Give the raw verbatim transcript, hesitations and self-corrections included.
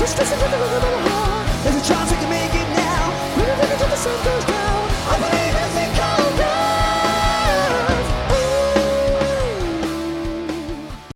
stressing with the rhythm of my heart. There's a chance we can make it now. We're moving to the center.